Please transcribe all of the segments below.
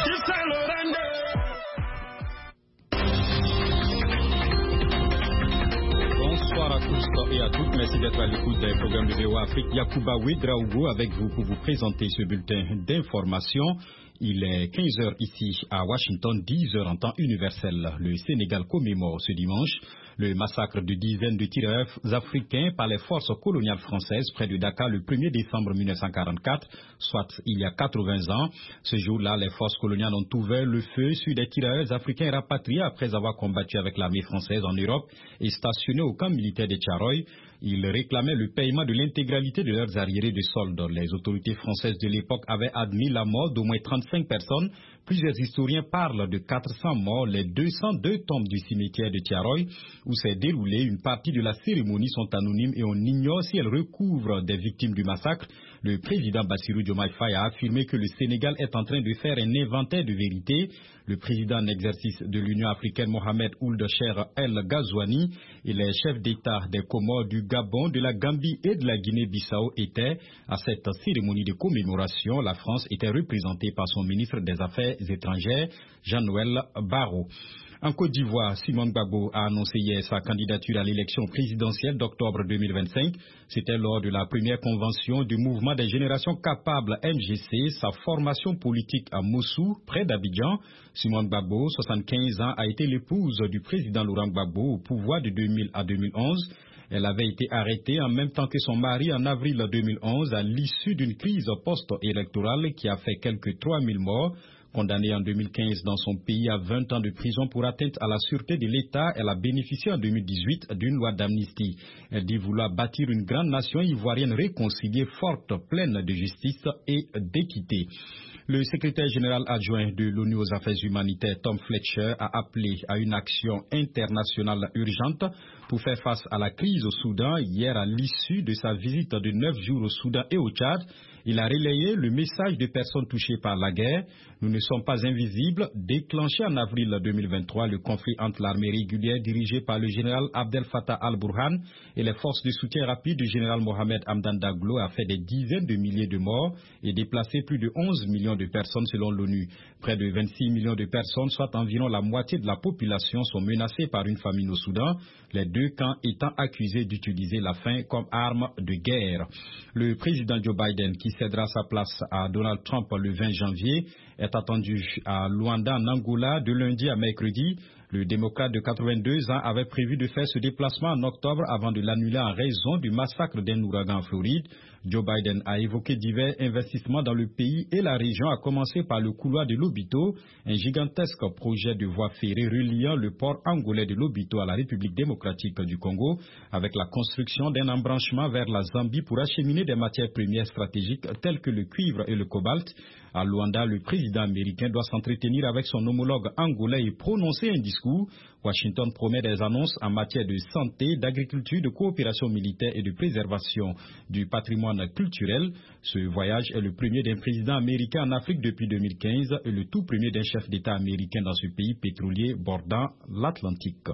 Bonsoir à tous et à toutes. Merci d'être à l'écoute des programmes de VOA Afrique. Yacouba Ouedraogo avec vous pour vous présenter ce bulletin d'information. Il est 15h ici à Washington, 10h en temps universel. Le Sénégal commémore ce dimanche le massacre de dizaines de tireurs africains par les forces coloniales françaises près de Dakar le 1er décembre 1944, soit il y a 80 ans. Ce jour-là, les forces coloniales ont ouvert le feu sur des tireurs africains rapatriés après avoir combattu avec l'armée française en Europe et stationnés au camp militaire de Thiaroye. Ils réclamaient le paiement de l'intégralité de leurs arriérés de soldes. Les autorités françaises de l'époque avaient admis la mort d'au moins 35 personnes. Plusieurs historiens parlent de 400 morts. Les 202 tombes du cimetière de Thiaroye où s'est déroulée une partie de la cérémonie sont anonymes et on ignore si elles recouvrent des victimes du massacre. Le président Bassirou Diomaye Faye a affirmé que le Sénégal est en train de faire un inventaire de vérité. Le président en exercice de l'Union africaine Mohamed Ould Cheikh El Ghazouani et les chefs d'État des Comores, du Gabon, de la Gambie et de la Guinée-Bissau étaient à cette cérémonie de commémoration. La France était représentée par son ministre des Affaires étrangères, Jean-Noël Barrot. En Côte d'Ivoire, Simone Gbagbo a annoncé hier sa candidature à l'élection présidentielle d'octobre 2025. C'était lors de la première convention du mouvement des générations capables MGC, sa formation politique à Mossou, près d'Abidjan. Simone Gbagbo, 75 ans, a été l'épouse du président Laurent Gbagbo au pouvoir de 2000 à 2011. Elle avait été arrêtée en même temps que son mari en avril 2011 à l'issue d'une crise post-électorale qui a fait quelques 3000 morts. Condamnée en 2015 dans son pays à 20 ans de prison pour atteinte à la sûreté de l'État, elle a bénéficié en 2018 d'une loi d'amnistie. Elle dit vouloir bâtir une grande nation ivoirienne réconciliée, forte, pleine de justice et d'équité. Le secrétaire général adjoint de l'ONU aux affaires humanitaires, Tom Fletcher, a appelé à une action internationale urgente pour faire face à la crise au Soudan. Hier, à l'issue de sa visite de 9 jours au Soudan et au Tchad, il a relayé le message des personnes touchées par la guerre. Nous ne sommes pas invisibles. Déclenché en avril 2023, le conflit entre l'armée régulière dirigée par le général Abdel Fattah al-Burhan et les forces de soutien rapide du général Mohamed Hamdan Daglo a fait des dizaines de milliers de morts et déplacé plus de 11 millions de personnes selon l'ONU. Près de 26 millions de personnes, soit environ la moitié de la population, sont menacées par une famine au Soudan, les deux camps étant accusés d'utiliser la faim comme arme de guerre. Le président Joe Biden, qui cédera sa place à Donald Trump le 20 janvier, est attendu à Luanda, en Angola, de lundi à mercredi. Le démocrate de 82 ans avait prévu de faire ce déplacement en octobre avant de l'annuler en raison du massacre d'un ouragan en Floride. Joe Biden a évoqué divers investissements dans le pays et la région, à commencer par le couloir de Lobito, un gigantesque projet de voie ferrée reliant le port angolais de Lobito à la République démocratique du Congo, avec la construction d'un embranchement vers la Zambie pour acheminer des matières premières stratégiques telles que le cuivre et le cobalt. À Luanda, le président américain doit s'entretenir avec son homologue angolais et prononcer un discours. Washington promet des annonces en matière de santé, d'agriculture, de coopération militaire et de préservation du patrimoine culturel. Ce voyage est le premier d'un président américain en Afrique depuis 2015 et le tout premier d'un chef d'État américain dans ce pays pétrolier bordant l'Atlantique.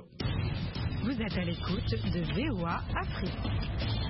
Vous êtes à l'écoute de VOA Afrique.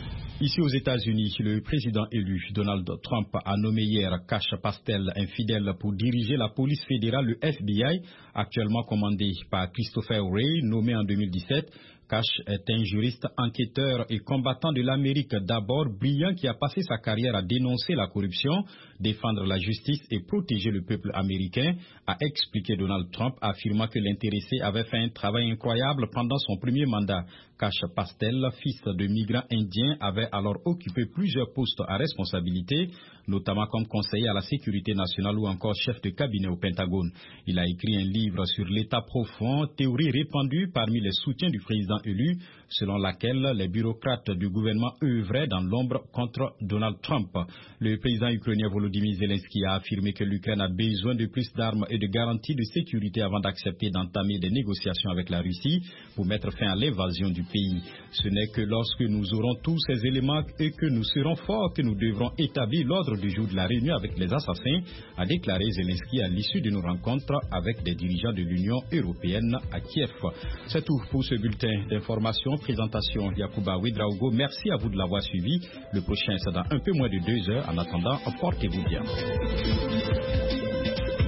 Ici aux États-Unis, le président élu Donald Trump a nommé hier Cash Pastel, un fidèle, pour diriger la police fédérale, le FBI, actuellement commandé par Christopher Wray, nommé en 2017. Cash est un juriste, enquêteur et combattant de l'Amérique d'abord, brillant, qui a passé sa carrière à dénoncer la corruption, défendre la justice et protéger le peuple américain, a expliqué Donald Trump, affirmant que l'intéressé avait fait un travail incroyable pendant son premier mandat. Cash Pastel, fils de migrants indiens, avait alors occupé plusieurs postes à responsabilité, notamment comme conseiller à la sécurité nationale ou encore chef de cabinet au Pentagone. Il a écrit un livre sur l'état profond, théorie répandue parmi les soutiens du président élu, selon laquelle les bureaucrates du gouvernement œuvraient dans l'ombre contre Donald Trump. Le président ukrainien Volodymyr Zelensky a affirmé que l'Ukraine a besoin de plus d'armes et de garanties de sécurité avant d'accepter d'entamer des négociations avec la Russie pour mettre fin à l'invasion du pays. Ce n'est que lorsque nous aurons tous ces éléments et que nous serons forts que nous devrons établir l'ordre du jour de la réunion avec les assassins, a déclaré Zelensky à l'issue d'une rencontre avec des dirigeants de l'Union européenne à Kiev. C'est tout pour ce bulletin d'information. Présentation Yacouba Ouedraogo. Merci à vous de l'avoir suivi. Le prochain, c'est dans un peu moins de 2 heures. En attendant, portez-vous bien.